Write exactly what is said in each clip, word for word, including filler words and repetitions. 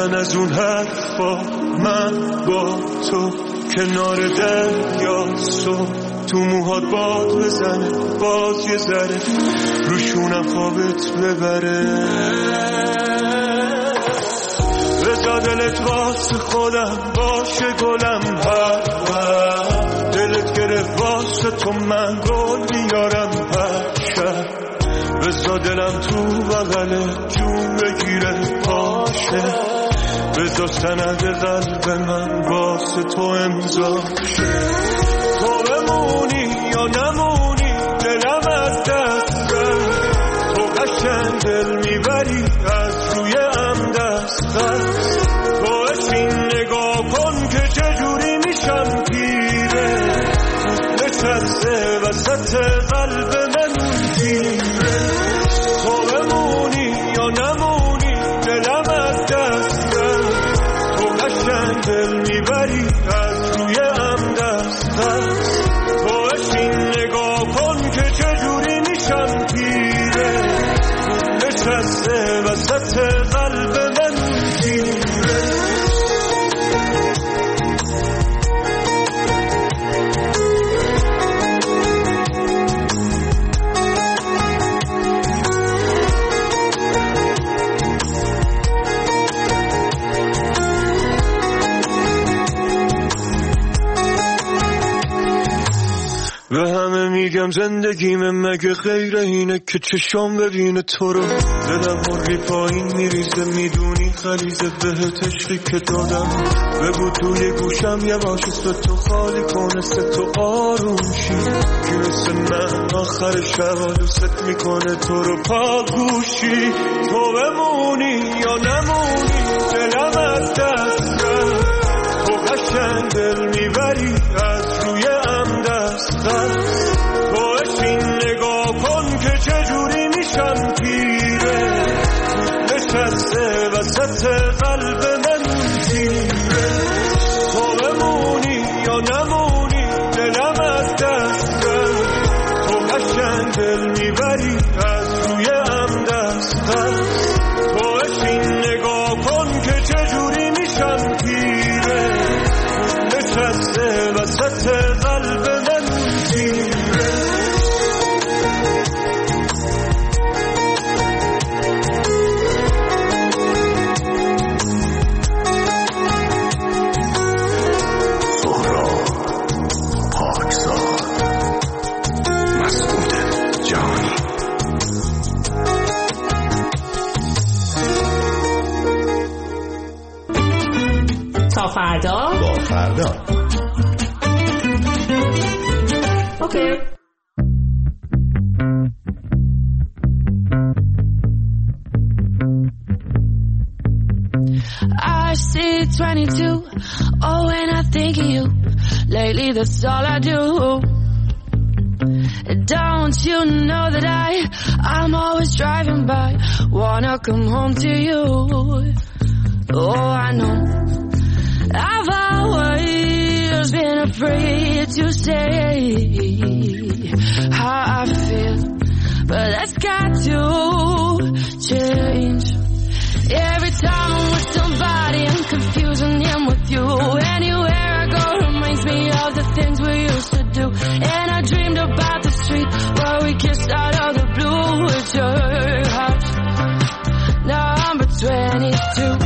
زدن از اون حرفا، من با تو کنار دریا، صبح تو موهات باد بزنه، باز یه ذره روشونم خوابت ببره. بذار دلت واسه خودم باشه گلم، هر وقت دلت گرفت واسه تو من گل بیارم هر شب. بذار دلم تو بغلت جون بگیره باشه، بذار سند قلب من واسه تو امضا شه. تو بمونی یا نمونی دلم از دست رفت، تو قشنگ دل میبری از روی ام دست رفت. تو اشین نگاه کن که چجوری میشم پیره، نشسته وسط قلب من تیره. تو بمونی یا نمونی دلم از دست رفت، تو قشنگ دل میبری از روی ام دست رفت. تو اشین نگاه کن که چجوری میشم پیره، نشسته وسط قلب من تیره. به همه میگم زندگیم مگه غیر اینه که چشام ببینه تو رو، دلم مرگی پایین میریزه میدونی خلیزه بهت عشقی که دادم. بگو توی گوشم یه باشست تو خالی کنه ست تو آروم شی، که مثل من آخر شب دوست میکنه تو رو پاگوشی. تو بمونی یا نمونی دلم از دست رفت، تو قشنگ دل میبری از روی ام دست رفت. تو اشین نگاه کن که چجوری میشم پیره، نشسته وسط قلب من تیره. تو بمونی یا نمونی دلم از دست رفت، تو قشنگ دل میبری از روی ام دست رفت. تو اشین نگاه کن که چجوری میشم پیره، نشسته وسط قلب من تیره. تا فردا با فردا اوکی. I see twenty-two, oh, when I think of you, lately that's all I do. Don't you know that I, I'm always driving by, wanna come home to you. Oh, I know I've always been afraid to say how I feel, but that's got to change. Every time I'm with somebody, I'm confusing him with you. Anywhere I go reminds me of the things we used to do. And I dreamed about the street where we kissed out of the blue. It's your house, number twenty-two.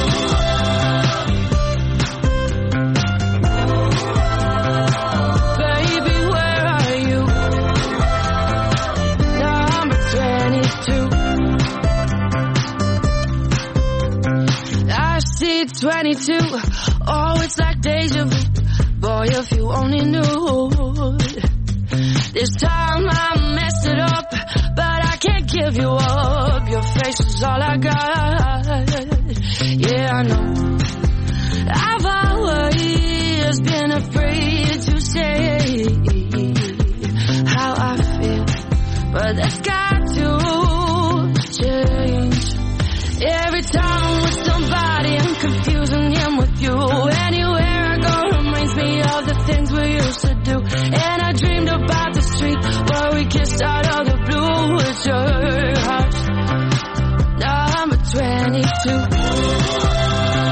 twenty-two, oh, it's like deja vu. Boy, if you only knew. This time I messed it up, but I can't give you up. Your face is all I got. Yeah, I know I've always been afraid to say how I feel, but that's got to change. Every time I'm with somebody, I'm confusing him with you. Anywhere I go reminds me of the things we used to do. And I dreamed about the street where we kissed out of the blue. It's your house, number twenty-two.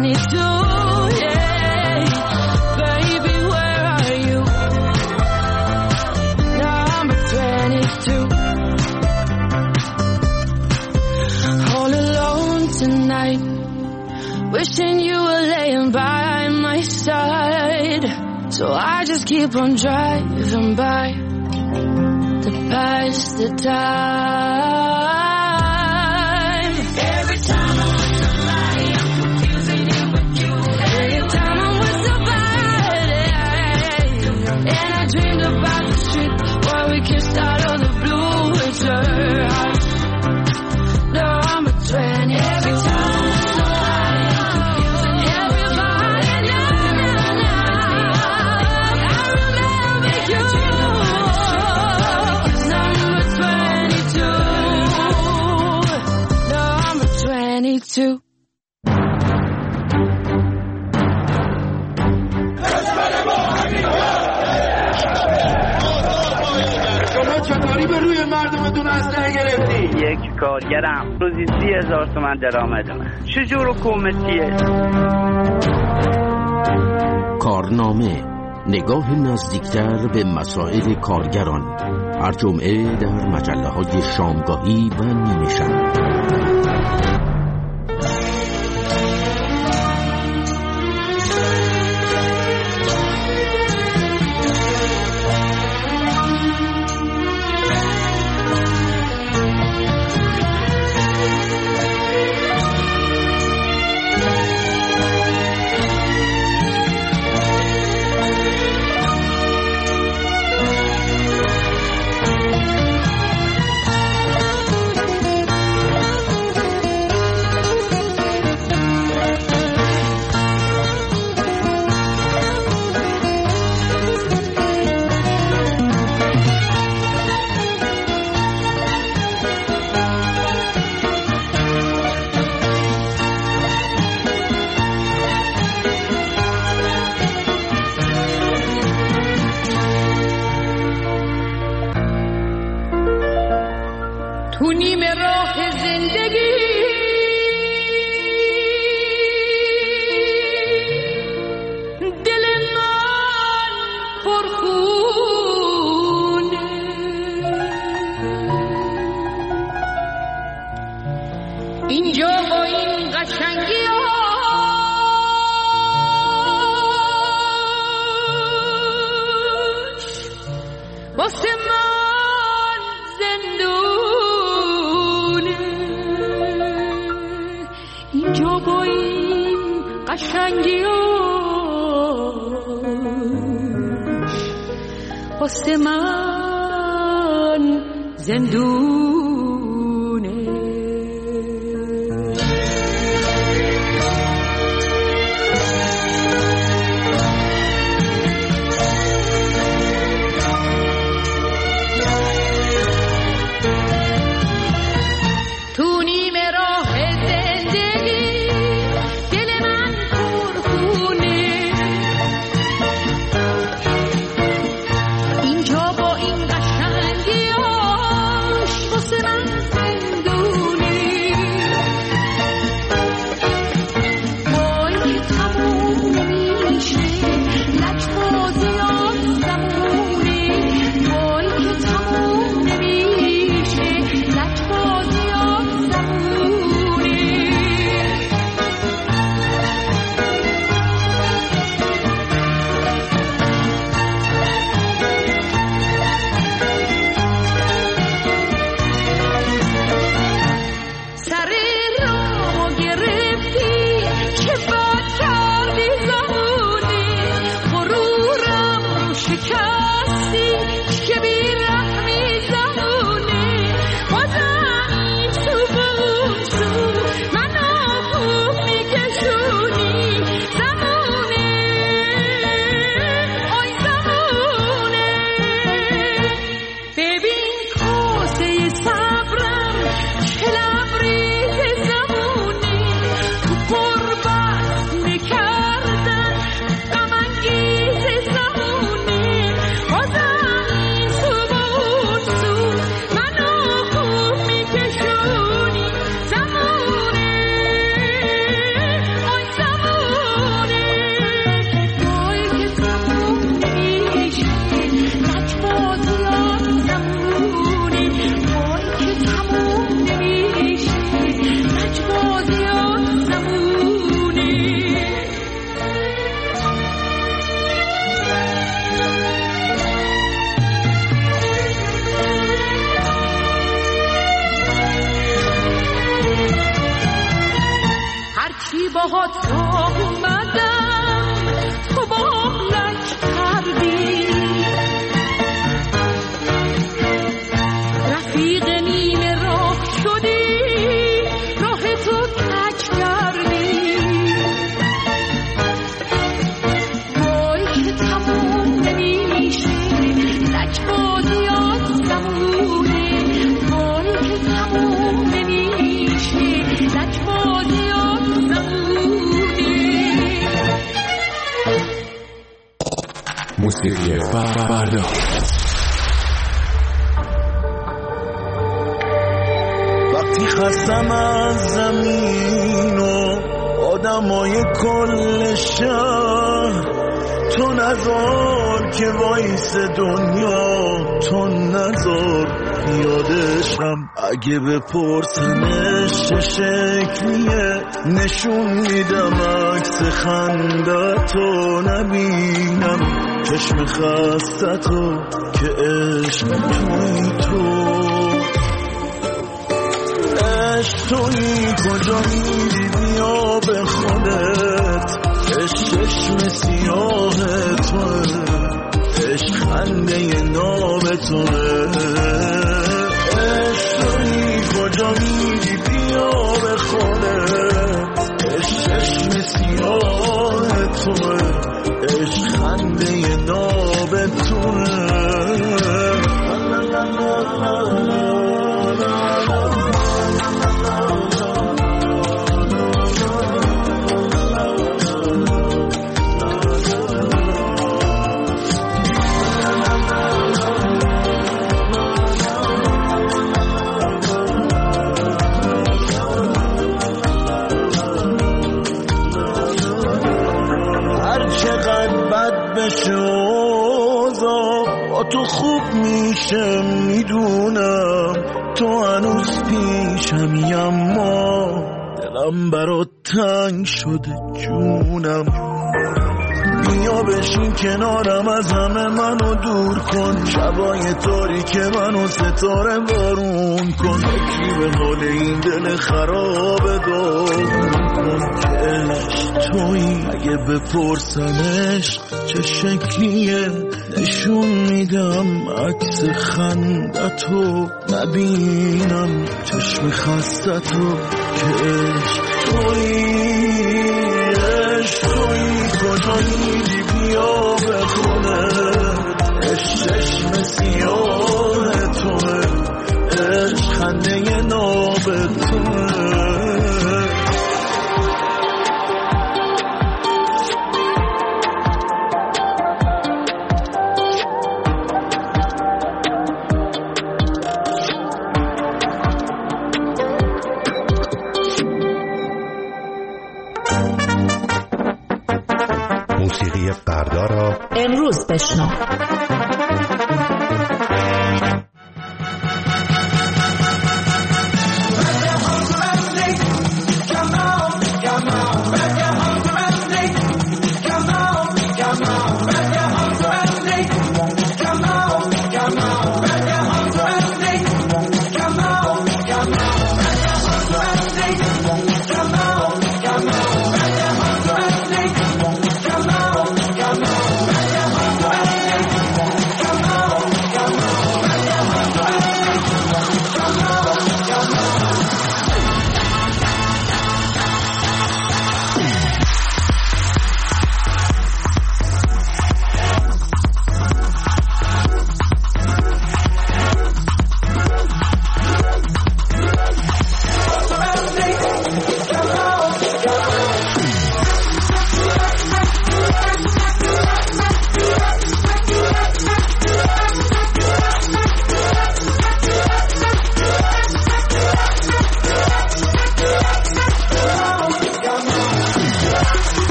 twenty-two, yeah. Baby, where are you? Number twenty-two. All alone tonight, wishing you were laying by my side. So I just keep on driving by to pass the time. Every time I'm with somebody, I'm confusing you with you. Every time I'm with somebody, and I dreamed about the street where we kissed out of the blue. It's her house. No, I'm a twenty. Every time I'm with somebody, I'm confusing everybody. No, no, no. I remember you. Number twenty-two. Number twenty-two. شما چطوری به روی مردمتون اسلحه گرفتی؟ یک کارگرم روزی سی هزار تومن درآمدمه. چجور حکومتیه؟ کارنامه، نگاه نزدیکتر به مسائل کارگران، هر جمعه در مجله های شامگاهی و نیمه شب. تو نیمه راه زندگی دل من پرخونه، اینجا با این قشنگی هاش واسه من زندونه، اینجا با این قشنگی هاش واسه من زندونه. موسیقی فردا. وقتی خستم از زمین و آدمای کل شهر، تو نذار که وایس دنیا، تو نذار یادشم. اگه بپرسنش چه شکلیه، نشون میدم عکس خندتو. نبینم چشم خستتو که عشق توی تو. عشق توی کجا میری بیا به خودت. عشق چشم سیاه توه، عشق خنده ناب توه. عشق توی کجا میری بیا به خودت. عشق چشم سیاه توه، عشق خنده ناب توه. تو خوب میشه میدونم، تو هنوز پیشمی، اما دلم برات تنگ شده جونم. بیا بشین کنارم، از همه منو دور کن. شبای تاریک منو ستاره بارون کن. فکری به حال این دل خراب داغون کن که عشق تویی. اگه بپرسمش چه شکلیه، نشون میدم عکس خندتو. نبینم چشم خستتو که عشق تویی. عشق تویی کجا میری بیا به خودت. عشق چشم سیاه توه، عشق خنده ناب توه. موسیقی فردا را امروز بشنو.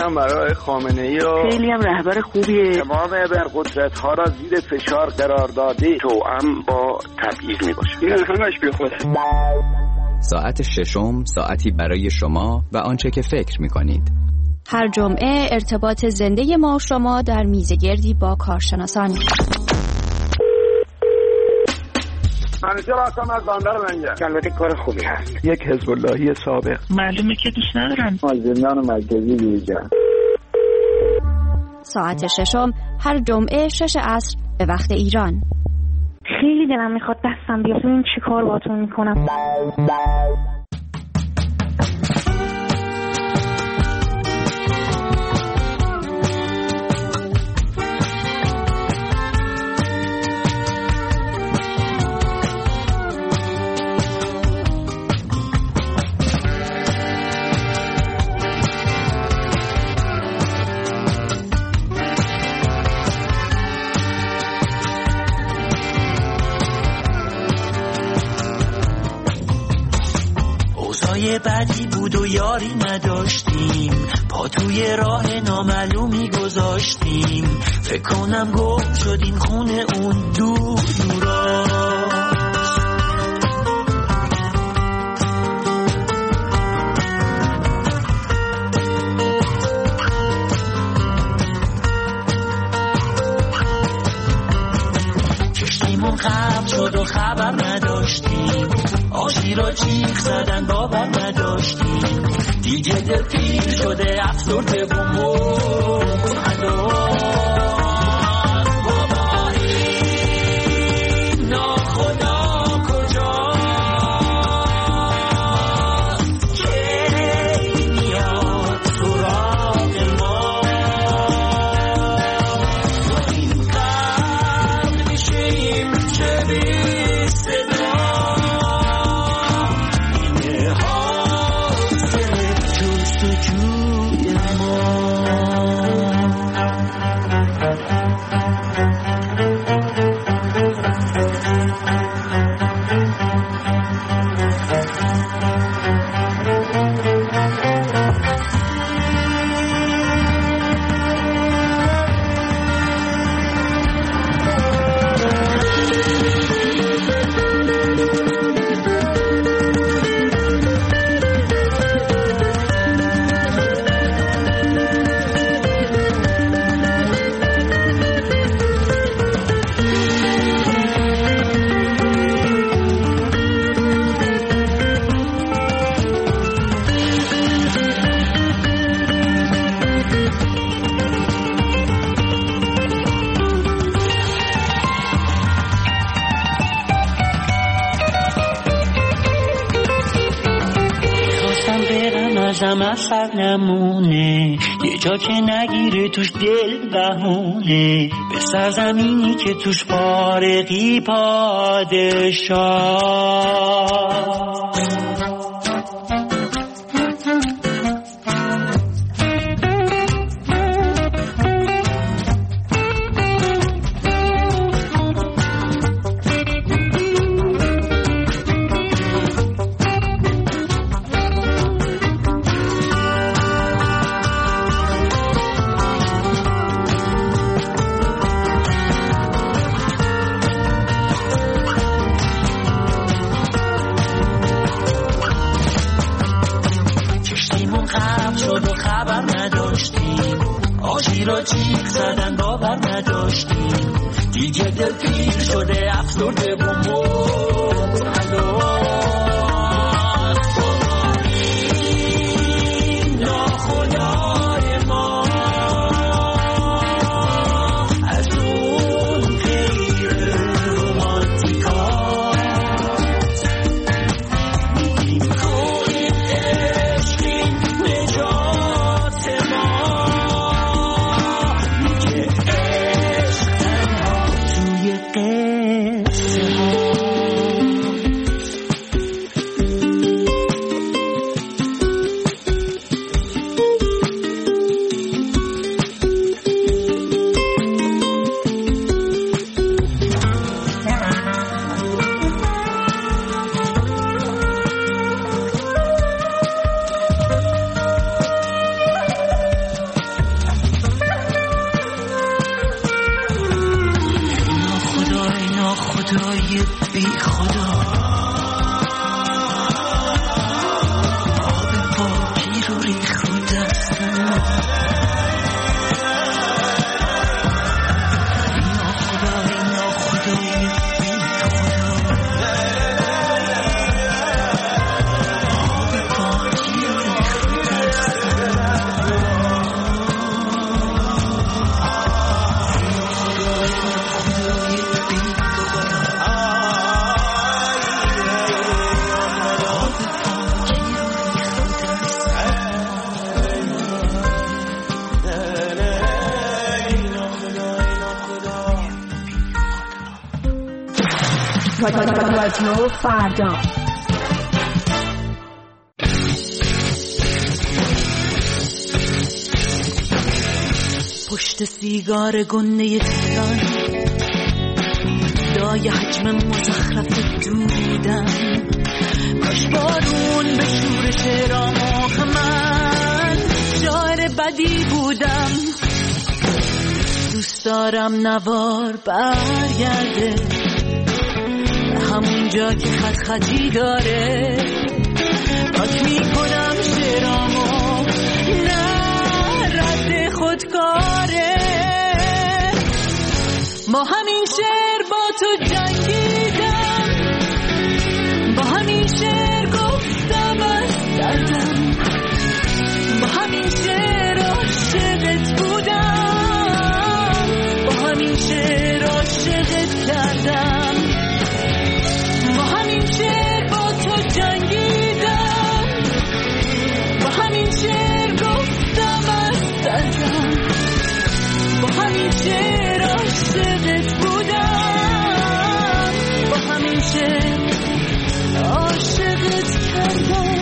میکنم برای خامنه‌ای و خیلی هم رهبر خوبیه. تمام ابرقدرت‌ها را زیر فشار قرار داده، توأم با تبعیض میباشه. این همش بی خوده. ساعت ششم ساعتی برای شما و آنچه که فکر میکنید. هر جمعه ارتباط زنده ما و شما در میزگردی با کارشناسان. منیجر هستم از بندر منجر. البته کار خوبی هست. یک حزب اللهی سابق. معلومه که دوست ندارن. از زندان مرکزی بیرون. ساعت ششم هر جمعه شش عصر به وقت ایران. خیلی دلم میخواد دستم بیاد ببین چی کار باهاتون میکنم. یه بدی بود و یاری نداشتیم، پا توی راه نامعلومی گذاشتیم، فکر کنم گم شدیم خونه اون دور دورا. کشتیمون خراب شد و خبر نداشتیم، آشی را جیغ زدن باور نداشتیم، دیگه دل پیر شده افسرده و مرد بابا این ناخدا کجا کی میاد سراغ ما و این قبل میشیم چه بی صدا. ازم اثر نمونه، یه جا که نگیره توش دل بهونه، به سرزمینی که توش فارغی پادشاه. جیغ زدن باور نداشتیم، دیگه دل پیر شده افسرده و مرد. خدای بی خدا، آب پاکی رو ریخ رو دست ما. اینا خدا اینا خدای بی خدا، آب پاکی رو ریخ رو دست رادیو فردا. پشت سیگار گنده تهران، دای حجم مزخرف دودم، کاش بارون به شور شعرام آخ من شاعر بدی بودم. دوست دارم نوار برگرده به همون جا که خط خطی داره، پاک میکنم شعرامو نه رد خودکاره. ما همین شعر با تو جنگیدم، با همین شعر گفتم از دردم، با همین شعر عاشقت بودم، با همین شعر عاشقت کردم. با همین شعر با تو جنگیدم، با همین شعر گفتم از دردم، با همین شعر عاشقت بودم، با همین شعر عاشقت کردم.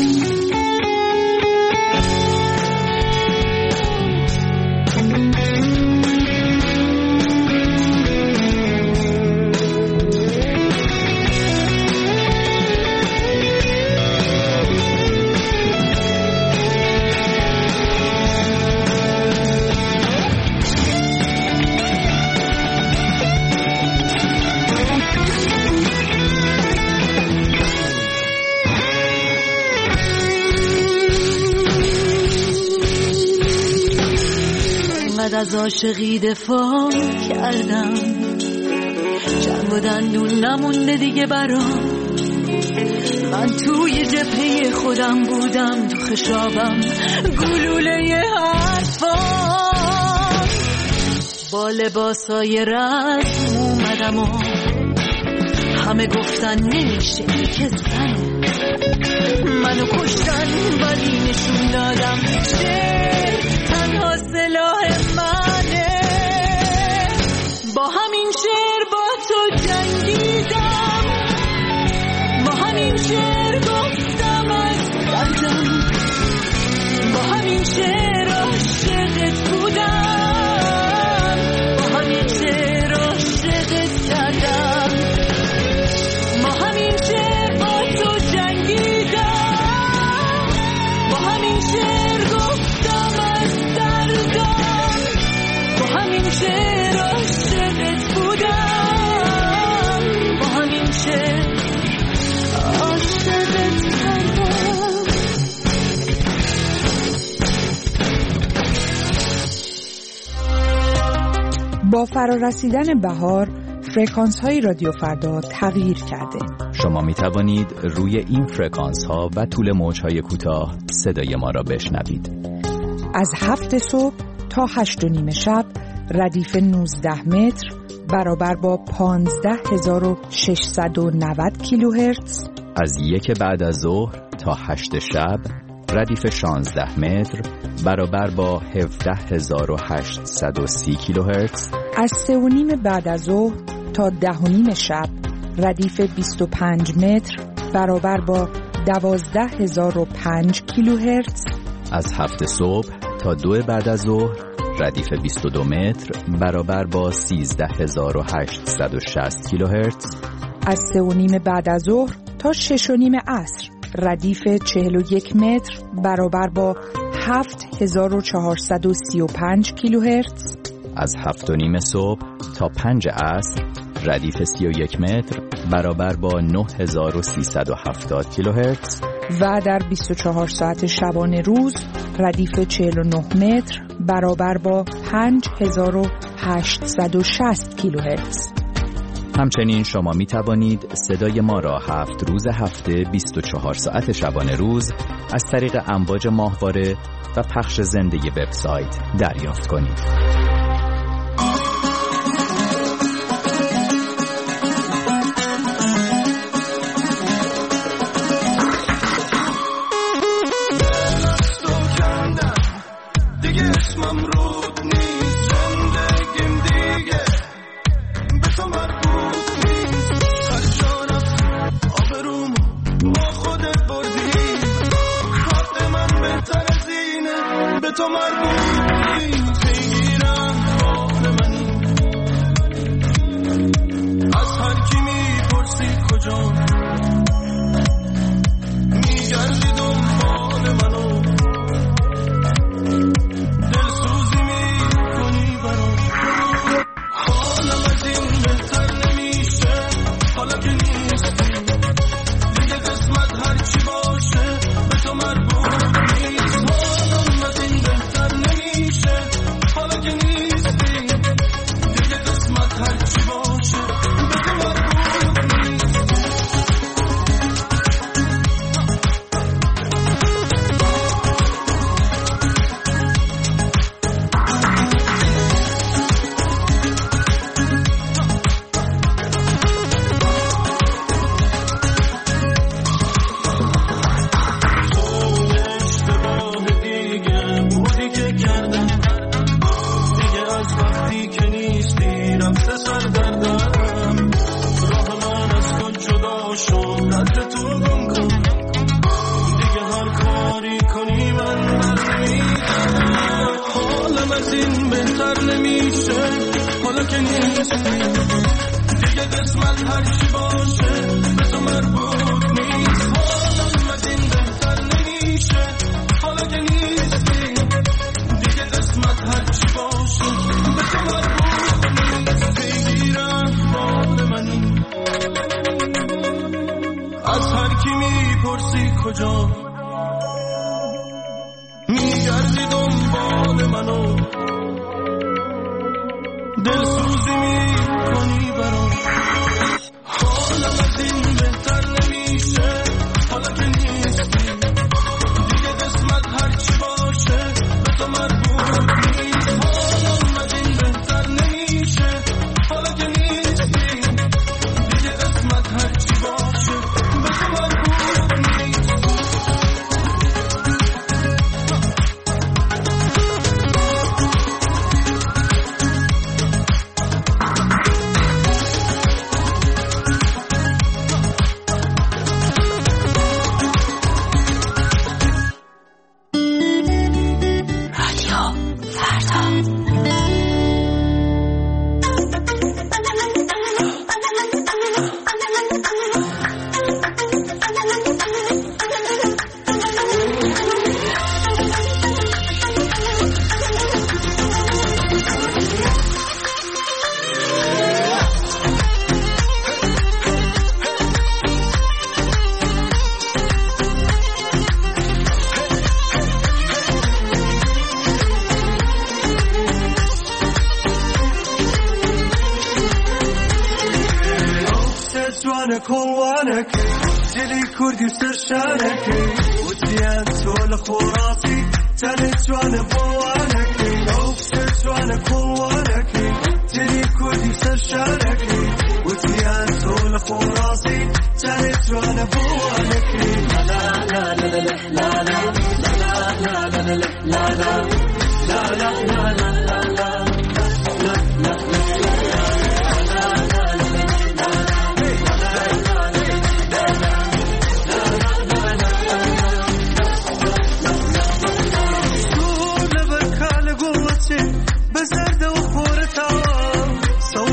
از عاشقی دفاع کردم، جنگ و دندون نمونده دیگه برام. من توی جبهه خودم بودم، تو خشابم گلوله حرفام. با لباسای رسم اومدم و همه گفتن نمیشه که زنه، منو کشتن ولی نشون دادم شعر تنها سلاح منه. با همین شعر با تو جنگیدم، با همین شعر گفتم از دردم، با همین شعر عاشقت بودم، با همین شعر عاشقت کردم. با همین شعر با تو جنگیدم، با همین شعر گفتم از دردم، با همین شعر عاشقت بودم، با همین شعر عاشقت کردم. با فرارسیدن بهار، فرکانس های رادیو فردا تغییر کرده. شما می توانید روی این فرکانس ها و طول موج های کوتاه صدای ما را بشنوید. از هفت صبح تا هشت و نیم شب ردیف نوزده متر برابر با پانزده هزار و ششصد و نود کیلوهرتز. از یک بعد از ظهر تا هشت شب ردیف شانزده متر برابر با هفده هزار و هشتصد و سی کیلوهرتز. از سه و نیم بعد از ظهر تا ده و نیم شب ردیف بیست و پنج متر برابر با دوازده هزار و پنج کیلوهرتز. از هفت صبح تا دو بعد از ظهر ردیف بیست و دو متر برابر با سیزده هزار و هشتصد و شصت کیلوهرتز. از سه و نیم بعد از ظهر تا شش و نیم عصر ردیف چهل و یک متر برابر با هفت هزار و چهارصد و سی و پنج کیلوهرتز. از هفت و نیم صبح تا پنج عصر ردیف سی و یک متر برابر با نه هزار و سیصد و هفتاد کیلوهرتز و در بیست و چهار ساعت شبانه روز ردیف چهل و نه متر برابر با پنج هزار و هشتصد و شصت کیلوهرتز. همچنین شما می توانید صدای ما را هفت روز هفته بیست و چهار ساعت شبانه روز از طریق امواج ماهواره و پخش زنده وبسایت دریافت کنید.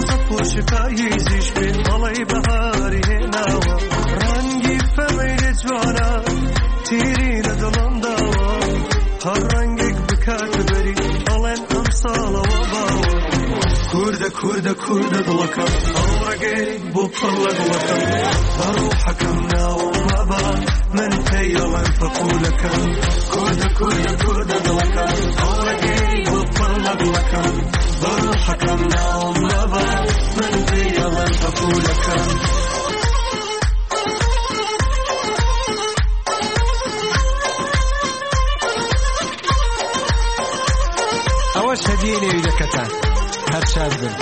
شکاییزیش به مالای بهاری نوا رنگی فمیل جوان kurda kurda dlaka Aurage bu palla dlaka Baruhaka nauma ba Man tayyalan faqulaka Kurda kurda kurda dlaka Aurage bu palla dlaka Baruhaka nauma ba Man tayyalan faqulaka أوش هديني إذا كتان هاد شاذل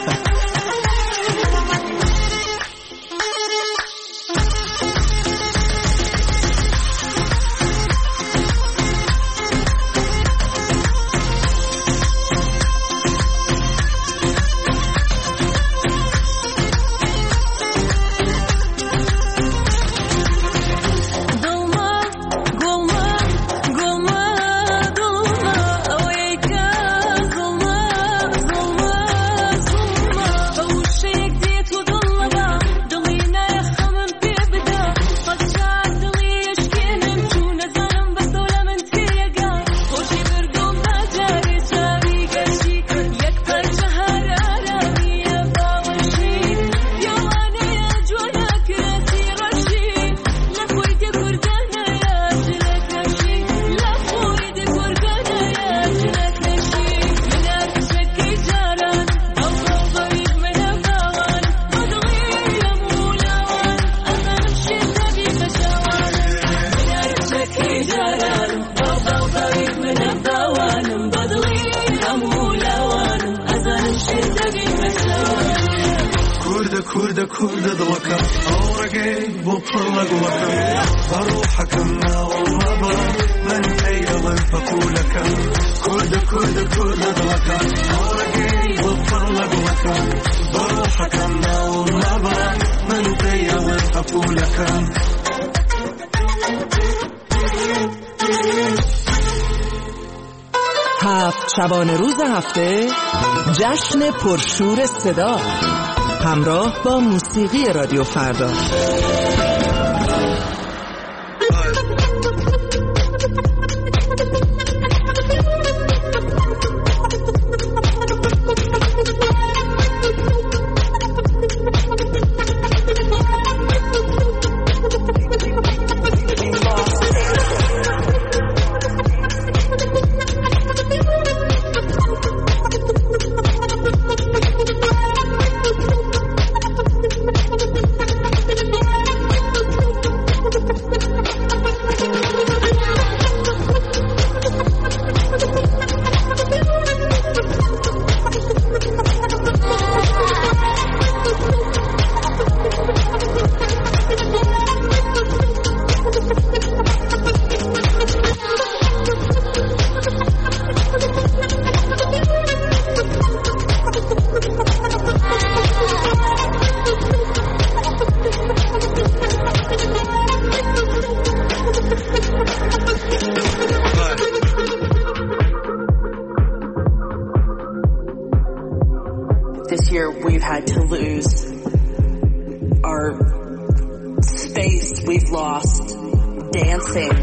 kurda kurda dlaka Aurage bu palla dlaka Baruhaka nauma ba Man tayyalan faqulaka Kurda kurda kurda dlaka Aurage bu palla dlaka Baruhaka nauma ba Man tayyalan faqulaka هفت شبانه روز هفته جشن پرشور صدا همراه با موسیقی رادیو فردا. This year we've had to lose our space, we've lost dancing.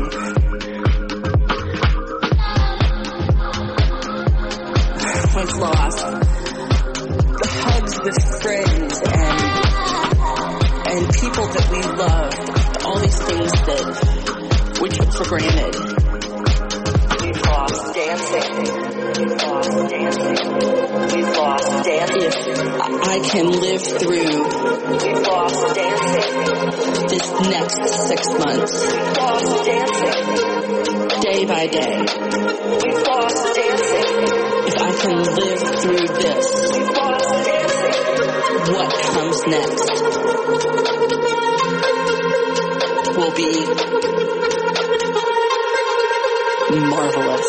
We've lost the hugs with friends and and people that we loved, all these things that we took for granted. We've lost dancing. We've lost dancing. We've lost dancing. If I can live through We've lost dancing. This next six months. We've lost dancing. Day by day. We've lost dancing. If I can live through this, We've lost dancing. What comes next will be marvelous.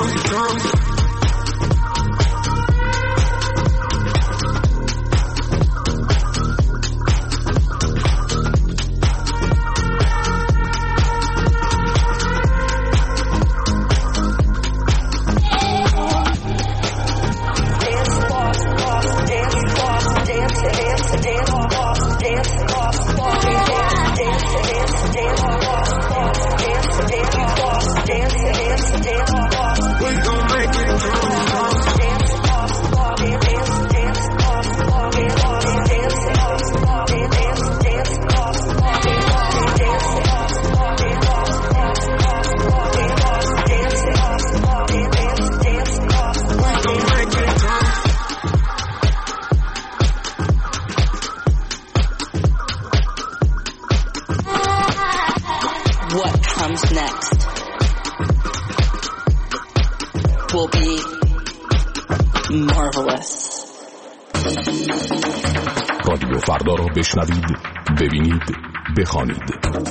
me come. رادیو فردا را بشنوید، ببینید، بخوانید.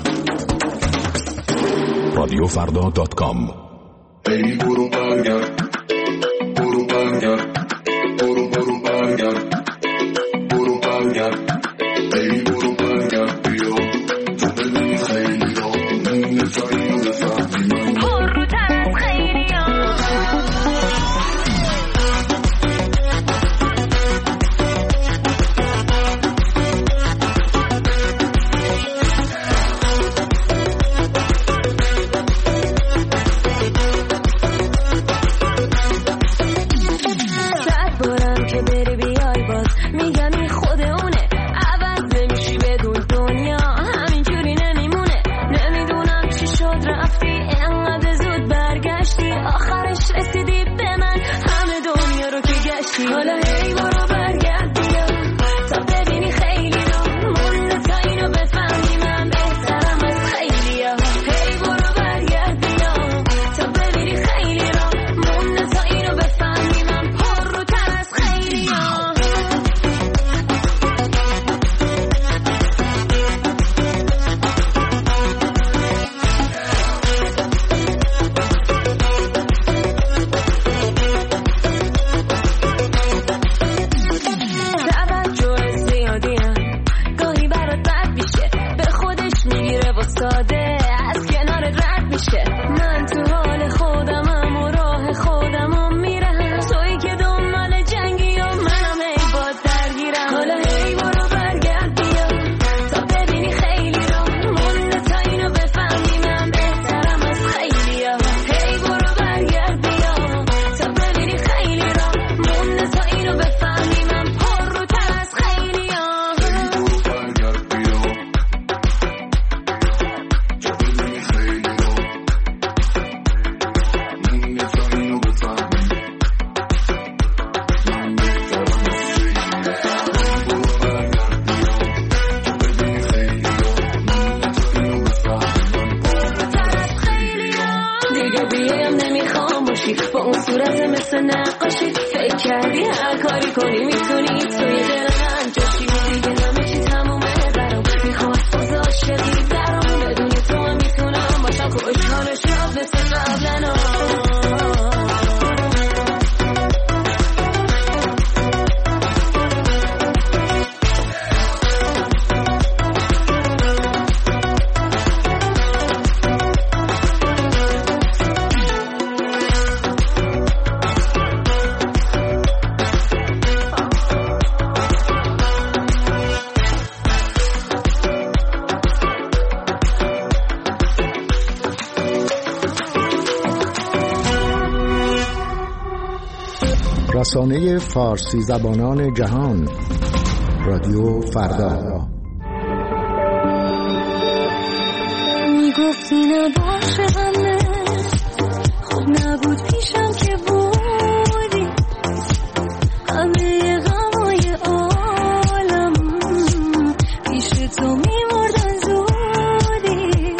رادیو فردا دات کام. ای برو برگرد، برو برگرد، برو برو برگرد، برو برگرد، ای برو برگرد بیا تو بدون خیلی را نفعی و بفهمی من پرتر از خیلی ها. حالا هی برو برگرد بیا تا ببینی خیلی رو مونده تا اینو بفهمی من بهترم از خیلی ها. هی برو برگرد بیا تا ببینی خیلی رو مونده تا اینو بفهمی من پر رو تر از خیلی ها. ساده از کنارت رد میشه. من تو حال خودمم و راه خودمو میرم، تویی که دنبال جنگی و منم هی باد درگیرم. حالا هی برو برگرد بیا تا ببینی خیلی رو مونده تا اینو بفهمی من بهترم از خیلی ها. هی برو برگرد بیا تا ببینی خیلی رو مونده تا اینو بفهمی من پر رو تر از خیلی ها. با اون صورت مثل نقاشی فکر کردی هر کاری کنی میتونی توی دل من جاشی. دیگه همه چی تمومه برام، میخوام از فاز عاشقی درام بدون تو هم میتونم باشم خوشحال و شاد مثل قبلنا. رسانه فارسی زبانان جهان، رادیو فردا. میگفتی نباشه همه خوب نبود پیشم که بودی، همه غمای عالم پیش تو میمردن زودی.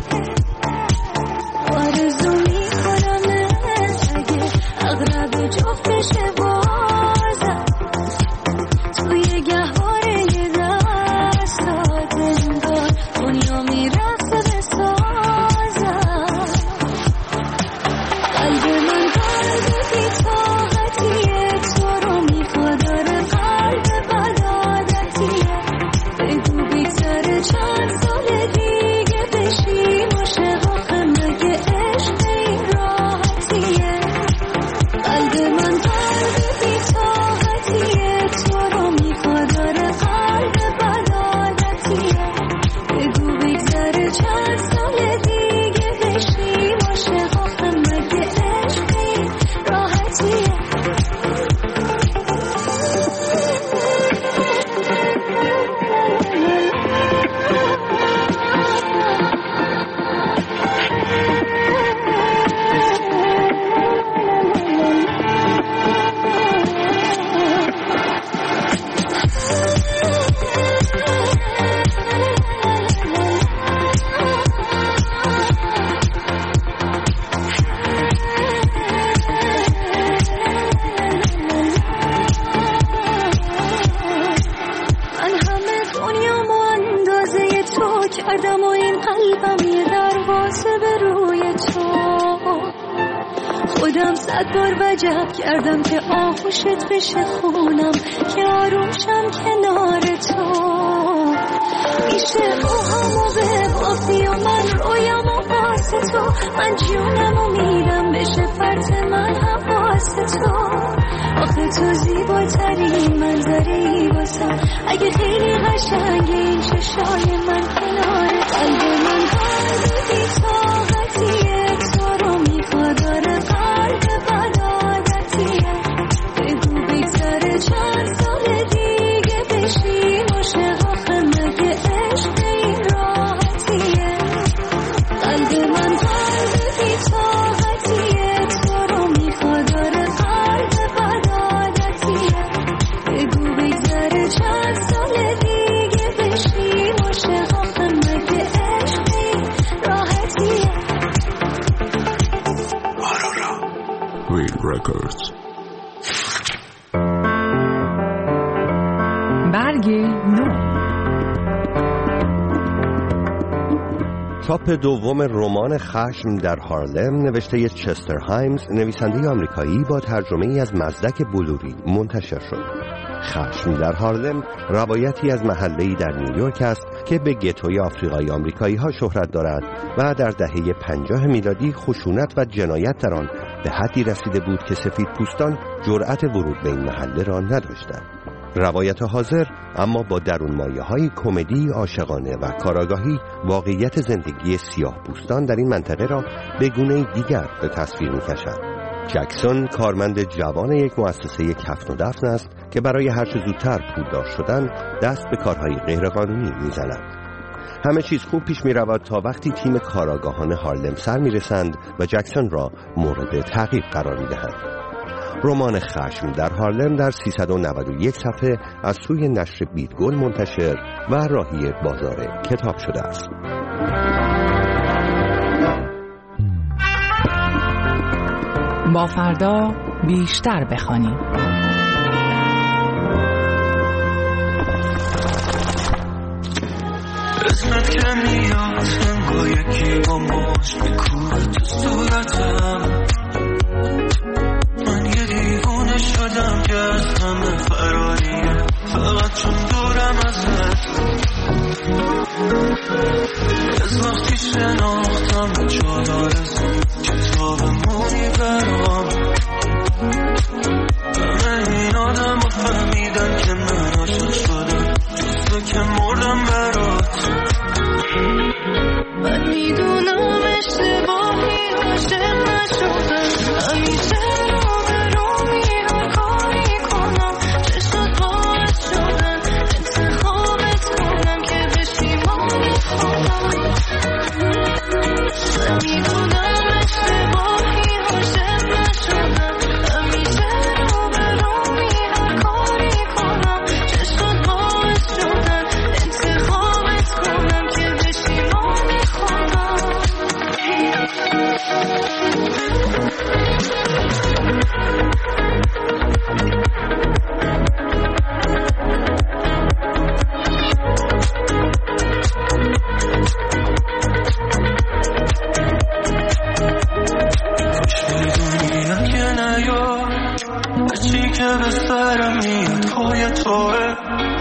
آرزو میکنم اگه اغرب جفت بشه بازم توی گهواره یه دستات انگار دنیا میرفته بسازم. قلب من خودم صد بار وجب کردم که آغوشت بشه خونم، که آرومشم کنار تو. میشه روحامو به بافی و من رویم و باس تو، من جونمو میدم بشه فرد من حواس تو. آخه تو زیباترین منظری واسم، اگه خیلی قشنگه این چشای من کنار قلب من، قلب بی طاقتیه تو رو میخواد، داره قلب بد عادتیه. بگو بگذره چند سال دیگه بشی عاشق، آخه مگه عشق این راحتیه؟ قلب من قلب بی طاقتیه تو رو میخواد، داره قلب بد عادتیه. بگو بگذره چند سال دیگه بشی عاشق، آخه مگه عشق این راحتیه؟ Real Records. برگ نو. چاپ دوم رمان خشم در هارلم نوشته چستر هایمز، نویسنده آمریکایی، با ترجمه ای از مزدک بلوری منتشر شد. خشم در هارلم روایتی از محله‌ای در نیویورک است که به گتوی آفریقایی آمریکایی ها شهرت دارد و در دهه پنجاه میلادی خشونت و جنایت در آن به حدی رسیده بود که سفید پوستان جرأت ورود به این محله را نداشتند. روایت حاضر اما با درون مایه‌های کمدی، عاشقانه و کاراگاهی واقعیت زندگی سیاه پوستان در این منطقه را به گونه‌ای دیگر به تصویر می‌کشد. جکسون کارمند جوان یک مؤسسه کفن و دفن است که برای هر چه زودتر پولدار شدن دست به کارهای غیرقانونی می‌زند. همه چیز خوب پیش می‌رود تا وقتی تیم کاراگاهان هارلم سر می‌رسند و جکسون را مورد تعقیب قرار می‌دهند. رمان خشم در هارلم در سیصد و نود و یک صفحه از سوی نشر بیدگل منتشر و راهی بازار کتاب شده است. با فردا بیشتر بخوانیم. اسمت که میاد انگار یکی با مشت میکوبه تو صورتم، من یه دیوونه شدم که از همه فراریه، فقط چون دورم ازت. از وقتی شناختم جا آرزو کتابمونی برام، همه این آدم رو فهمیدن که من عاشق شدم، جز که مردم برات. من میدونم اشتباهی عاشق نشدم، همیشه رو به رو میرم کاری کنم، چشمت باعث شدن انتخابت کنم که بشی مانی خودم. من میدونم اشتباهی عاشق نشدم، همیشه رو به رو میرم کاری کنم، چشمت باعث شدن انتخابت کنم که بشی مانی خودم. چی که به سرم میاد پای توه،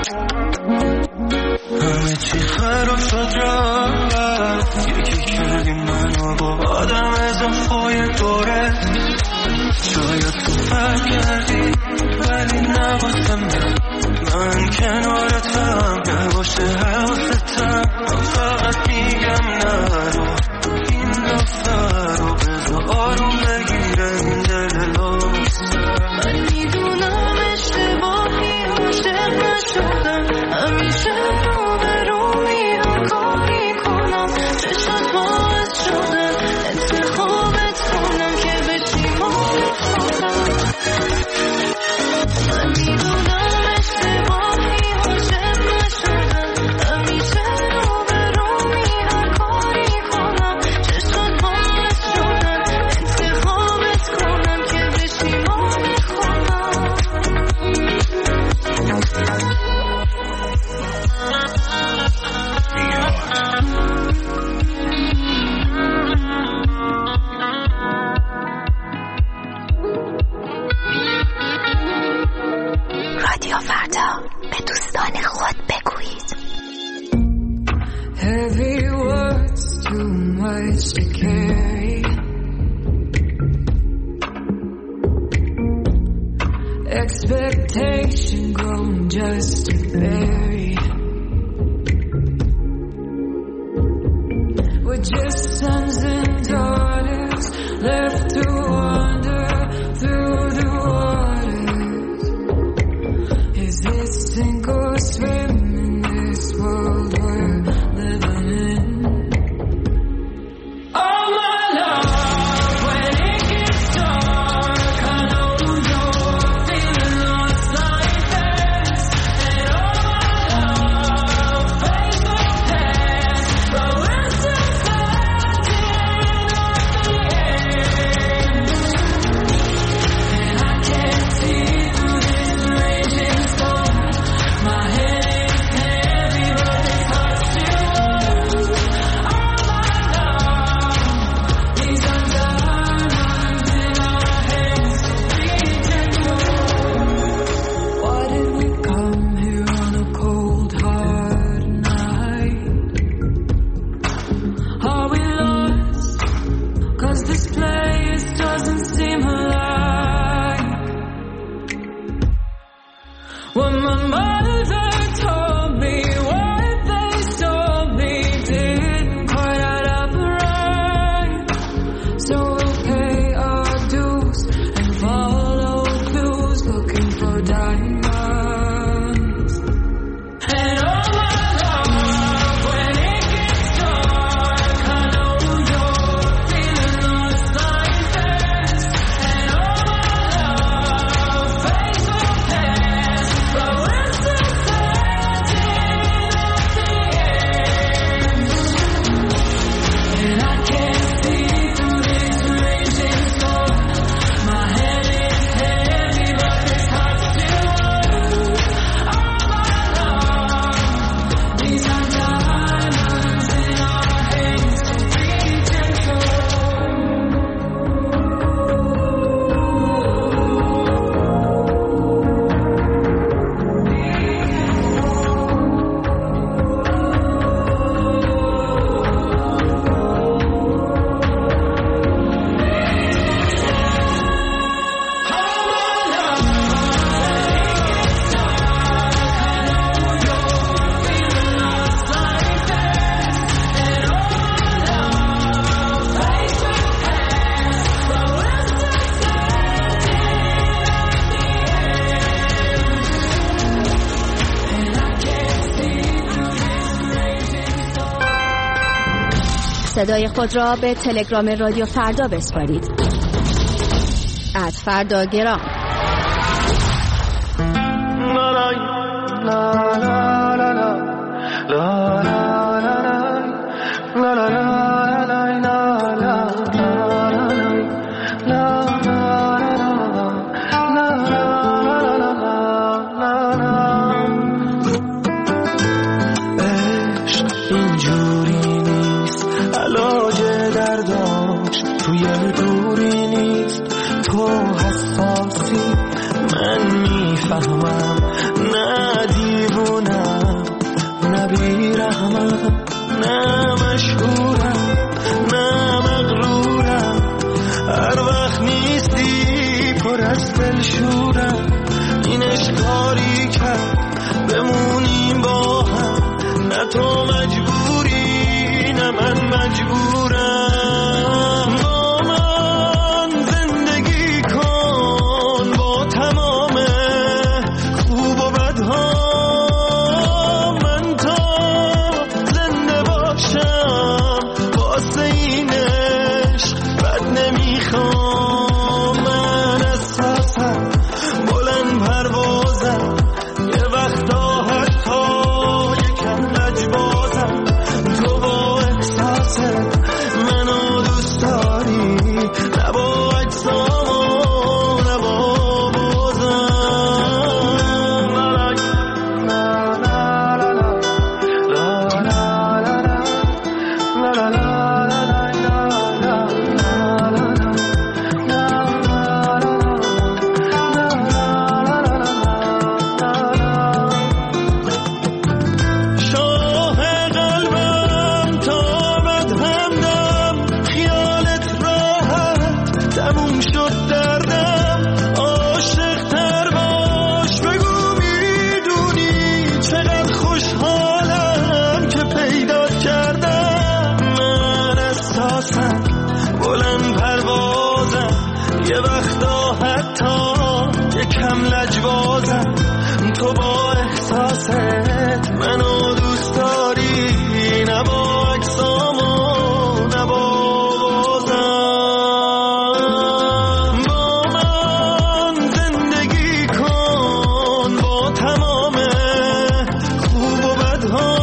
همه چی خراب شد رفت، یکی کردی منو با آدم اضافای دوره. شاید تو برگردی ولی نباسه من، من کنارتم نباشه حواستم، من فقط میگم نرو این دفتر رو بذار آروم بگیره این دل لامسه. من میدونم اشتباهی عاشق نشدم، همیشه رو به رو میرم کاری کنم، رادیو فردا به دوستان خود بگویید. Heavy words, too much to carry. Expectation grown just to bury. We're just sons and daughters left to wander through the waters. Is it sink or swim in this world we're living in? Oh my love, when it gets dark, I know you're feeling lost like this. And oh my love, face the past, but we're still standing at the end. And I can't see through this raging storm. My head is heavy, but this heart still warms. Oh my love, these are diamonds in our hands, be gentle. Why did we come here on a cold, hard night? Are we lost? 'Cause this place doesn't seem alive. When my mother told me what they told me didn't quite add up right. So we'll pay our dues and follow clues, looking for diamonds. And oh my love, when it gets dark, I know you're feeling lost like this. And oh my love, face the past, but we're still standing at the end. And I can't see through this raging storm. My head is heavy, but this heart still warms. Oh my love, these are diamonds in our hands, be gentle. صدای خود را به تلگرام رادیو فردا بسپارید. ات فردا گرام. تو مجبوری نه من مجبورم. با من زندگی کن با تمام خوب و بدها. من تا زنده باشم واسه این عشق بد نمیخوام. من احساسم بلند پروازم یه وقتا حتی یکم لجبازم. حتی یکم لجبازم، تو با احساست منو دوست داری، نه با اکسام و نه با بازم. با من زندگی کن با تمام خوب و بدها،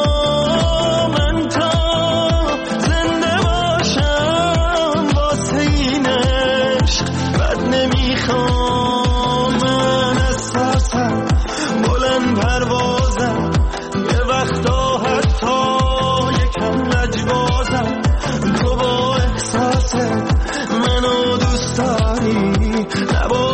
من تا زنده باشم واسه این عشق بد نمیخوام. من احساسم بلند پروازم، یه وقتا حتی یکم لجبازم، تو با احساست منو دوست داری، نه با